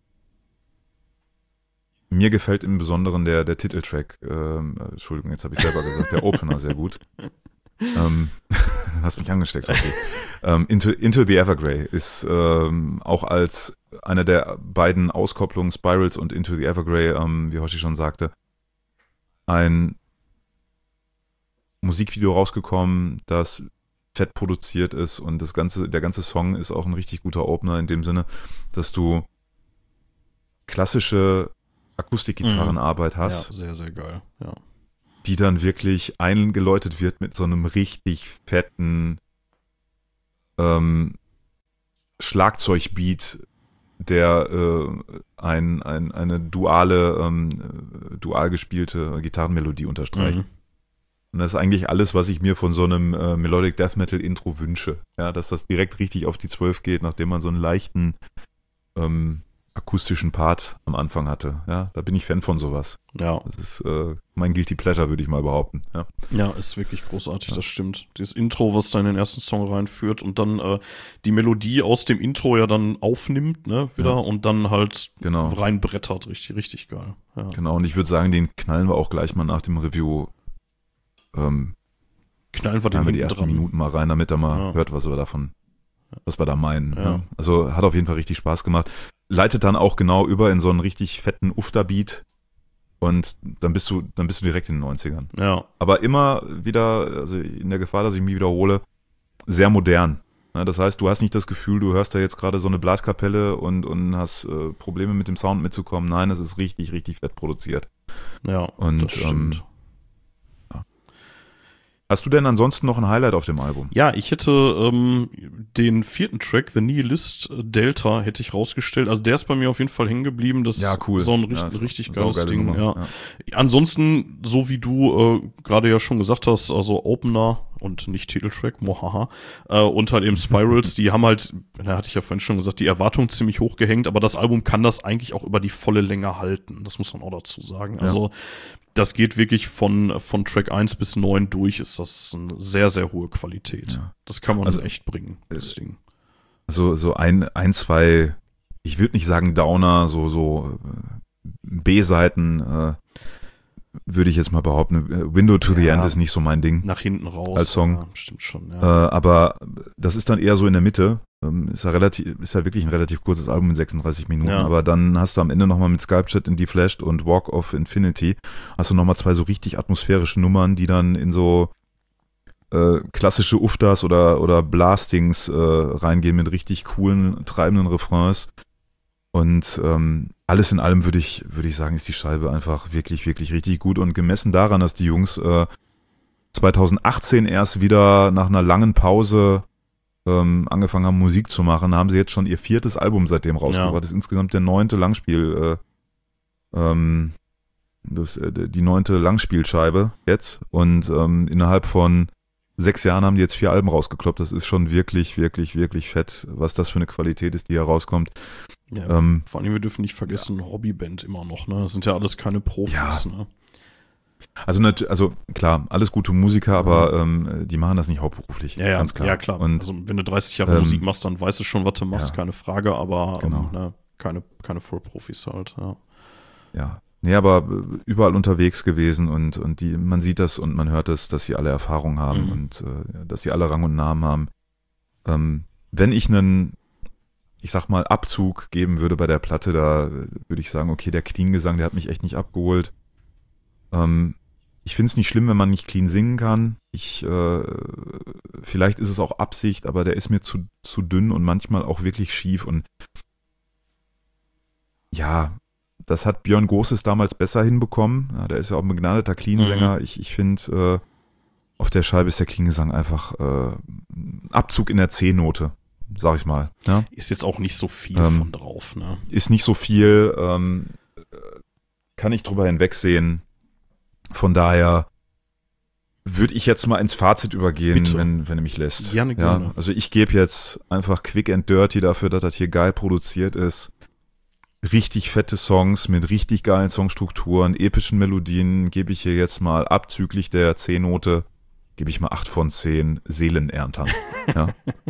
mir gefällt im Besonderen der, der Titeltrack, ähm, Entschuldigung, jetzt habe ich selber gesagt, der Opener sehr gut. ähm, hast mich angesteckt, okay. ähm, Into, Into the Evergrey ist ähm, auch als einer der beiden Auskopplungen, Spirals und Into the Evergrey, ähm, wie Hoshi schon sagte, ein Musikvideo rausgekommen, das fett produziert ist und das ganze, der ganze Song ist auch ein richtig guter Opener in dem Sinne, dass du klassische Akustikgitarrenarbeit hast. Ja, sehr, sehr geil, ja. Die dann wirklich eingeläutet wird mit so einem richtig fetten ähm, Schlagzeugbeat, der äh, ein, ein, eine duale, ähm, dual gespielte Gitarrenmelodie unterstreicht. Mhm. Und das ist eigentlich alles, was ich mir von so einem äh, Melodic Death Metal Intro wünsche. Ja, dass das direkt richtig auf die zwölf geht, nachdem man so einen leichten ähm, akustischen Part am Anfang hatte. Ja, da bin ich Fan von sowas. Ja. Das ist äh, mein Guilty Pleasure, würde ich mal behaupten. Ja, ja, ist wirklich großartig, Ja. das stimmt. Dieses Intro, was da in den ersten Song reinführt und dann äh, die Melodie aus dem Intro ja dann aufnimmt, ne, wieder Ja. und dann halt Genau. reinbrettert. Richtig, richtig geil. Ja. Genau, und ich würde sagen, den knallen wir auch gleich mal nach dem Review. Ähm, Knallen wir den knallen wir die hinten ersten dran. Minuten mal rein, damit er mal Ja. hört, was wir davon, was wir da meinen. Ja. Ja. Also hat auf jeden Fall richtig Spaß gemacht. Leitet dann auch genau über in so einen richtig fetten Ufter-Beat und dann bist du, dann bist du direkt in den neunzigern. Ja, Aber immer wieder, also in der Gefahr, dass ich mich wiederhole, sehr modern. Ja, das heißt, du hast nicht das Gefühl, du hörst da jetzt gerade so eine Blaskapelle und, und hast äh, Probleme mit dem Sound mitzukommen. Nein, es ist richtig, richtig fett produziert. ja, Und, das stimmt. ähm, Hast du denn ansonsten noch ein Highlight auf dem Album? Ja, ich hätte ähm, den vierten Track, The Nihilist Delta, hätte ich rausgestellt. Also der ist bei mir auf jeden Fall hängen geblieben. Das Ja, cool. ist so ein Ja, richtig, ist richtig eine geiles saugeile Ding. Nummer. Ja. Ansonsten, so wie du äh, gerade ja schon gesagt hast, also Opener und nicht Titeltrack, mohaha, äh, und halt eben Spirals, die haben halt, da hatte ich ja vorhin schon gesagt, die Erwartungen ziemlich hoch gehängt, aber das Album kann das eigentlich auch über die volle Länge halten. Das muss man auch dazu sagen. Also das geht wirklich von, von Track eins bis neun durch, ist das eine sehr, sehr hohe Qualität. Ja. Das kann man Also, echt bringen, das Ding. Also so ein, ein, zwei, ich würde nicht sagen Downer, so, so äh, B-Seiten, äh, würde ich jetzt mal behaupten. Window to the Ja. End ist nicht so mein Ding. Nach hinten raus. Als Song. Ja, stimmt schon, Äh, ja. aber das ist dann eher so in der Mitte. Ähm, ist ja relativ, ist ja wirklich ein relativ kurzes Album in sechsunddreißig Minuten. Ja. Aber dann hast du am Ende nochmal mit Skype Chat in Deflashed und Walk of Infinity hast du nochmal zwei so richtig atmosphärische Nummern, die dann in so äh, klassische Uftas oder, oder Blastings äh, reingehen mit richtig coolen, treibenden Refrains. Und ähm, alles in allem würde ich, würde ich sagen, ist die Scheibe einfach wirklich, wirklich richtig gut. Und gemessen daran, dass die Jungs äh, zweitausendachtzehn erst wieder nach einer langen Pause ähm, angefangen haben, Musik zu machen, haben sie jetzt schon ihr viertes Album seitdem rausgebracht. Ja. Das ist insgesamt der neunte Langspiel, äh, ähm, das, äh, die neunte Langspielscheibe jetzt. Und ähm, innerhalb von sechs Jahren haben die jetzt vier Alben rausgekloppt. Das ist schon wirklich, wirklich, wirklich fett, was das für eine Qualität ist, die hier rauskommt. ja. Ähm, Vor allem, wir dürfen nicht vergessen, Hobbyband immer noch, ne? Das sind ja alles keine Profis, Ja. ne? Also, nat- also klar, alles gute Musiker, aber ähm, die machen das nicht hauptberuflich. Ja, ja, ganz klar. ja klar. Und also wenn du dreißig Jahre ähm, Musik machst, dann weißt du schon, was du machst, ja. keine Frage, aber Genau. ähm, ne, keine, keine Vollprofis halt, ja. ja, nee, aber äh, überall unterwegs gewesen und, und die, man sieht das und man hört es, dass sie alle Erfahrung haben Mhm. und äh, dass sie alle Rang und Namen haben. Ähm, wenn ich einen, ich sag mal, Abzug geben würde bei der Platte, da äh, würde ich sagen, okay, der Clean-Gesang, der hat mich echt nicht abgeholt. Ähm, ich finde es nicht schlimm, wenn man nicht clean singen kann. Ich, äh, vielleicht ist es auch Absicht, aber der ist mir zu, zu dünn und manchmal auch wirklich schief und ja, das hat Björn Großes damals besser hinbekommen. Ja, der ist ja auch ein begnadeter Clean-Sänger. Ich, ich finde, äh, auf der Scheibe ist der Klingesang einfach äh, Abzug in der C-Note, sag ich mal. Ja? Ist jetzt auch nicht so viel Ähm, von drauf, ne? Ist nicht so viel, ähm, kann ich drüber hinwegsehen. Von daher würde ich jetzt mal ins Fazit übergehen, Bitte. wenn, wenn er mich lässt. Gerne, gerne. Ja, also ich gebe jetzt einfach quick and dirty dafür, dass das hier geil produziert ist. Richtig fette Songs mit richtig geilen Songstrukturen, epischen Melodien gebe ich hier jetzt mal abzüglich der C-Note, gebe ich mal acht von zehn Seelenerntern. Ja.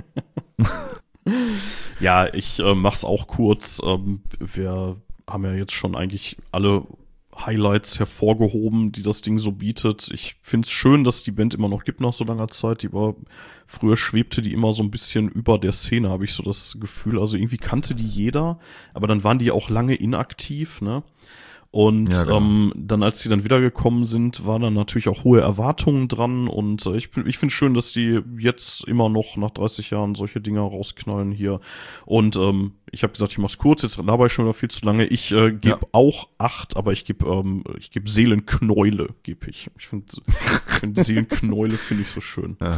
Ja, ich äh, mach's auch kurz. Ähm, wir haben ja jetzt schon eigentlich alle Highlights hervorgehoben, die das Ding so bietet. Ich find's schön, dass es die Band immer noch gibt nach so langer Zeit. Die war, früher schwebte die immer so ein bisschen über der Szene, habe ich so das Gefühl. Also irgendwie kannte die jeder, aber dann waren die auch lange inaktiv, ne? Und Ja, genau. ähm, dann, als die dann wiedergekommen sind, waren dann natürlich auch hohe Erwartungen dran. Und äh, ich, ich finde schön, dass die jetzt immer noch nach dreißig Jahren solche Dinger rausknallen hier. Und ähm, ich habe gesagt, ich mach's kurz, jetzt laber ich schon wieder viel zu lange. Ich äh, gebe Ja. auch acht, aber ich gebe ähm, ich gebe Seelenknäule, gebe ich. Ich finde find Seelenknäule finde ich so schön. Ja.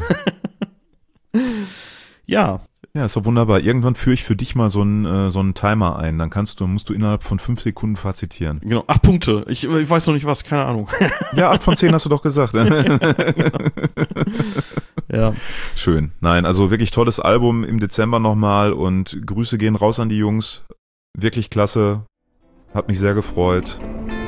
Ja, Ja, ist doch wunderbar. Irgendwann führe ich für dich mal so einen, äh, so einen Timer ein. Dann kannst du, musst du innerhalb von fünf Sekunden fazitieren. genau. Acht Punkte. Ich, ich weiß noch nicht was, keine Ahnung. Ja, acht von zehn hast du doch gesagt. Ja. Schön. Nein, also wirklich tolles Album im Dezember nochmal und Grüße gehen raus an die Jungs. Wirklich klasse. Hat mich sehr gefreut.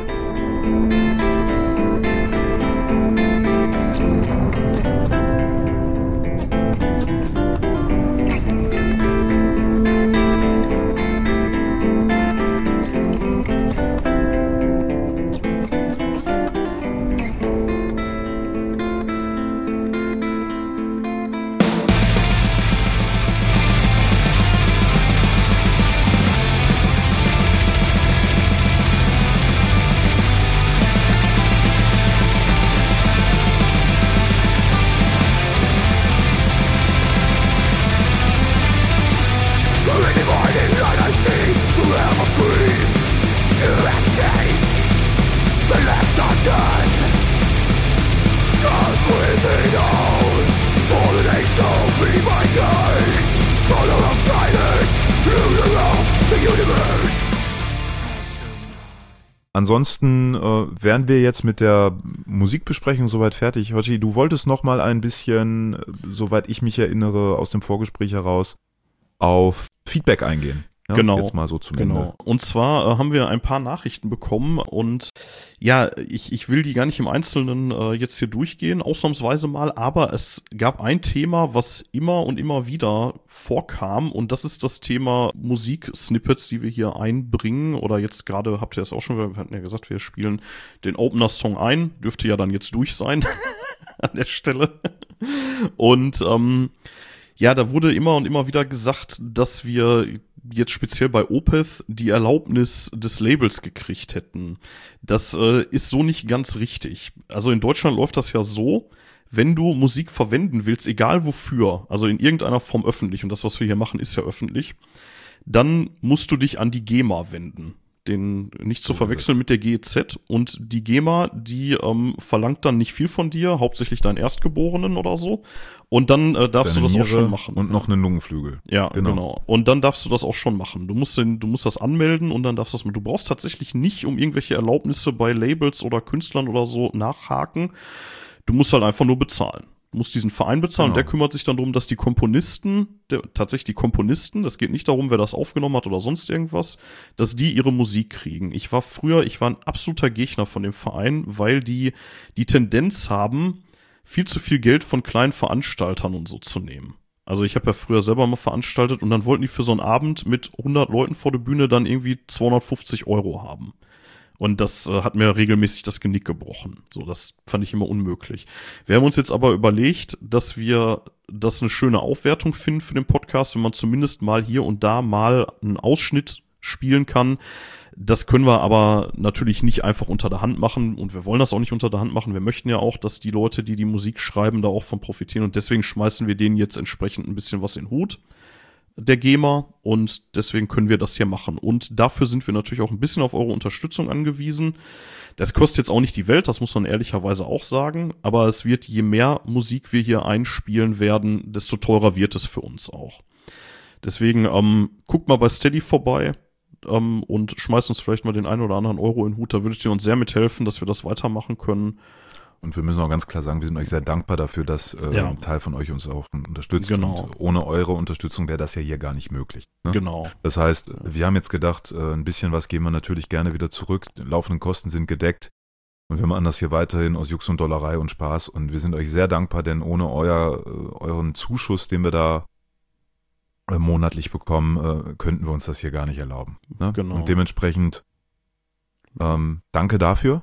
Ansonsten äh, wären wir jetzt mit der Musikbesprechung soweit fertig. Hoshi, du wolltest noch mal ein bisschen, äh, soweit ich mich erinnere, aus dem Vorgespräch heraus, auf Feedback eingehen. Ja, Genau. Jetzt mal so zum Ende. Genau. Und zwar äh, haben wir ein paar Nachrichten bekommen und ja, ich, ich will die gar nicht im Einzelnen äh, jetzt hier durchgehen, ausnahmsweise mal, aber es gab ein Thema, was immer und immer wieder vorkam und das ist das Thema Musik-Snippets, die wir hier einbringen oder jetzt gerade, habt ihr das auch schon, wir hatten ja gesagt, wir spielen den Opener-Song ein, dürfte ja dann jetzt durch sein an der Stelle. Und ähm, ja, da wurde immer und immer wieder gesagt, dass wir jetzt speziell bei Opeth die Erlaubnis des Labels gekriegt hätten. Das äh, ist so nicht ganz richtig. Also in Deutschland läuft das ja so, wenn du Musik verwenden willst, egal wofür, also in irgendeiner Form öffentlich, und das, was wir hier machen, ist ja öffentlich, dann musst du dich an die GEMA wenden. Den nicht zu So verwechseln ist es. mit der G E Z. Und die GEMA, die ähm, verlangt dann nicht viel von dir, hauptsächlich deinen Erstgeborenen oder so. Und dann äh, darfst Deine du das auch Niere schon machen. Und noch einen Lungenflügel. Ja, Genau. genau. Und dann darfst du das auch schon machen. Du musst den, du musst das anmelden und dann darfst du das machen. Du brauchst tatsächlich nicht um irgendwelche Erlaubnisse bei Labels oder Künstlern oder so nachhaken. Du musst halt einfach nur bezahlen. Du musst diesen Verein bezahlen. Genau. Der kümmert sich dann darum, dass die Komponisten, der, tatsächlich die Komponisten, das geht nicht darum, wer das aufgenommen hat oder sonst irgendwas, dass die ihre Musik kriegen. Ich war früher, ich war ein absoluter Gegner von dem Verein, weil die die Tendenz haben, viel zu viel Geld von kleinen Veranstaltern und so zu nehmen. Also ich habe ja früher selber mal veranstaltet und dann wollten die für so einen Abend mit hundert Leuten vor der Bühne dann irgendwie zweihundertfünfzig Euro haben. Und das äh, hat mir regelmäßig das Genick gebrochen. So, das fand ich immer unmöglich. Wir haben uns jetzt aber überlegt, dass wir das eine schöne Aufwertung finden für den Podcast, wenn man zumindest mal hier und da mal einen Ausschnitt spielen kann. Das können wir aber natürlich nicht einfach unter der Hand machen und wir wollen das auch nicht unter der Hand machen. Wir möchten ja auch, dass die Leute, die die Musik schreiben, da auch von profitieren und deswegen schmeißen wir denen jetzt entsprechend ein bisschen was in den Hut. der GEMA und deswegen können wir das hier machen. Und dafür sind wir natürlich auch ein bisschen auf eure Unterstützung angewiesen. Das kostet jetzt auch nicht die Welt, das muss man ehrlicherweise auch sagen, aber es wird, je mehr Musik wir hier einspielen werden, desto teurer wird es für uns auch. Deswegen ähm, guckt mal bei Steady vorbei ähm, und schmeißt uns vielleicht mal den einen oder anderen Euro in den Hut, da würdet ihr uns sehr mithelfen, dass wir das weitermachen können. Und wir müssen auch ganz klar sagen, wir sind euch sehr dankbar dafür, dass äh, Ja. ein Teil von euch uns auch unterstützt. Genau. Und ohne eure Unterstützung wäre das ja hier gar nicht möglich. Ne? Genau. Das heißt, wir haben jetzt gedacht, äh, ein bisschen was geben wir natürlich gerne wieder zurück. Die laufenden Kosten sind gedeckt. Und wir machen das hier weiterhin aus Jux und Dollerei und Spaß. Und wir sind euch sehr dankbar, denn ohne euer, äh, euren Zuschuss, den wir da äh, monatlich bekommen, äh, könnten wir uns das hier gar nicht erlauben. Ne? Genau. Und dementsprechend ähm, danke dafür.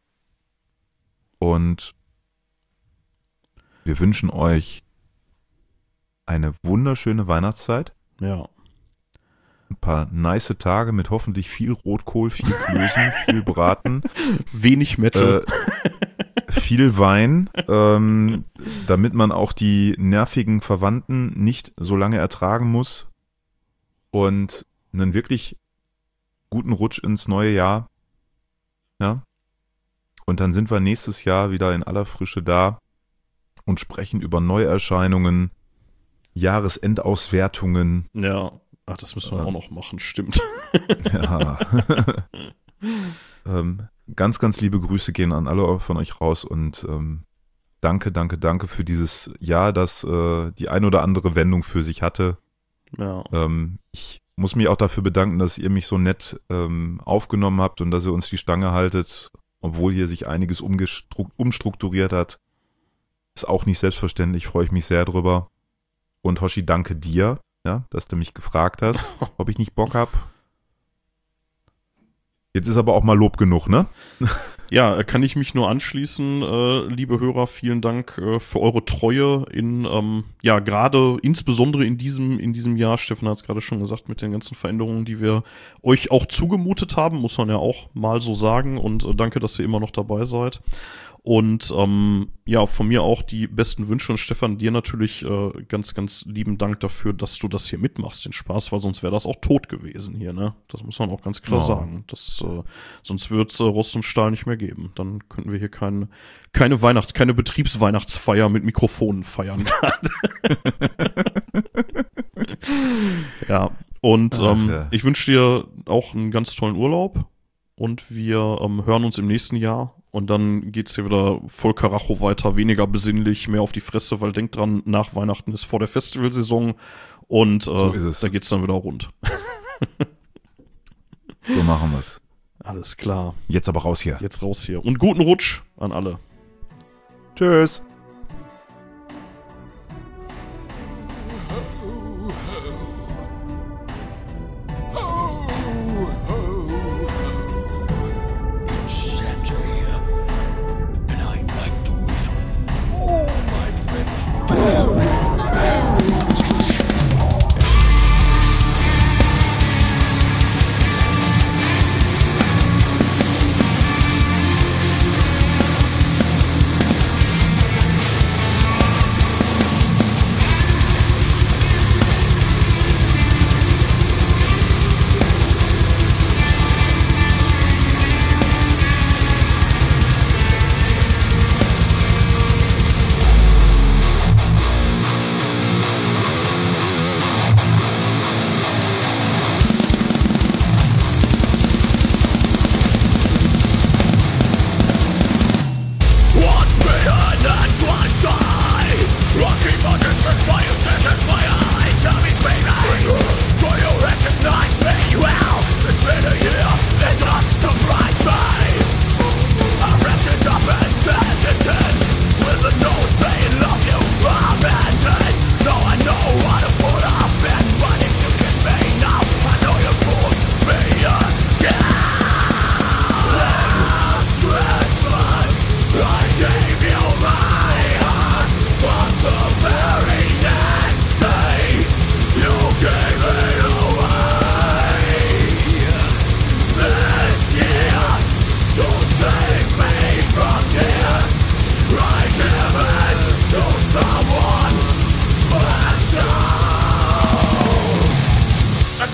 Und wir wünschen euch eine wunderschöne Weihnachtszeit. Ja. Ein paar nice Tage mit hoffentlich viel Rotkohl, viel Klößen, viel Braten, Wenig Metal. äh, viel Wein, ähm, damit man auch die nervigen Verwandten nicht so lange ertragen muss und einen wirklich guten Rutsch ins neue Jahr. Ja. Und dann sind wir nächstes Jahr wieder in aller Frische da und sprechen über Neuerscheinungen, Jahresendauswertungen. Ja. Ach, das müssen wir Ähm. auch noch machen, stimmt. Ja. ähm, ganz, ganz liebe Grüße gehen an alle von euch raus und ähm, danke, danke, danke für dieses Jahr, das äh, die ein oder andere Wendung für sich hatte. Ja. Ähm, ich muss mich auch dafür bedanken, dass ihr mich so nett ähm, aufgenommen habt und dass ihr uns die Stange haltet, obwohl hier sich einiges umgestru- umstrukturiert hat. Ist auch nicht selbstverständlich, freue ich mich sehr drüber. Und Hoshi, danke dir, ja, dass du mich gefragt hast, ob ich nicht Bock hab. Jetzt ist aber auch mal Lob genug, ne? Ja, kann ich mich nur anschließen, äh, liebe Hörer, vielen Dank äh, für eure Treue in, ähm, ja, gerade insbesondere in diesem, in diesem Jahr, Stefan hat es gerade schon gesagt, mit den ganzen Veränderungen, die wir euch auch zugemutet haben, muss man ja auch mal so sagen und äh, danke, dass ihr immer noch dabei seid. Und ähm, ja, von mir auch die besten Wünsche und Stefan, dir natürlich äh, ganz, ganz lieben Dank dafür, dass du das hier mitmachst, den Spaß, weil sonst wäre das auch tot gewesen hier, ne? Das muss man auch ganz klar Oh. sagen. Das, äh, sonst wird es äh, Rost und Stahl nicht mehr geben. Dann könnten wir hier kein, keine Weihnachts-, keine Betriebsweihnachtsfeier mit Mikrofonen feiern. Ja, und Ach, ähm, ja. ich wünsche dir auch einen ganz tollen Urlaub und wir ähm, hören uns im nächsten Jahr. Und dann geht's hier wieder voll Karacho weiter, weniger besinnlich, mehr auf die Fresse, weil denkt dran, nach Weihnachten ist vor der Festivalsaison und äh, So ist es. da geht's dann wieder rund. So machen wir's. Alles klar, Jetzt aber raus hier. jetzt raus hier. Und guten Rutsch an alle. Tschüss. It's Santa here, and I'd like to wish all my friends Merry, Merry Christmas.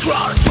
Neutrality.